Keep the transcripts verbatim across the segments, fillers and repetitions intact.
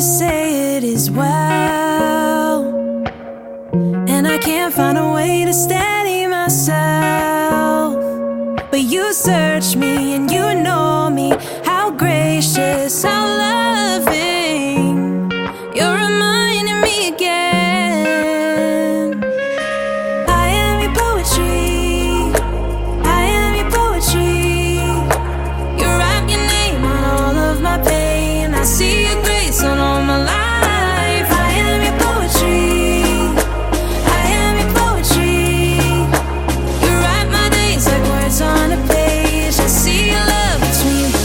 to say it as well, and I can't find a way to steady myself. But you search me and you know me, how gracious, how loving. You're reminding me again. I am your poetry, I am your poetry. You write your name on all of my pain. I see your grace on all my life. I am your poetry, I am your poetry. You write my days like words on a page. I see your love between the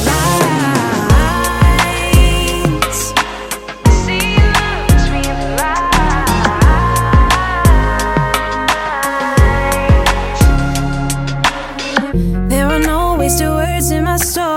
lines. I see your love between the lines. There are no wasted words in my story.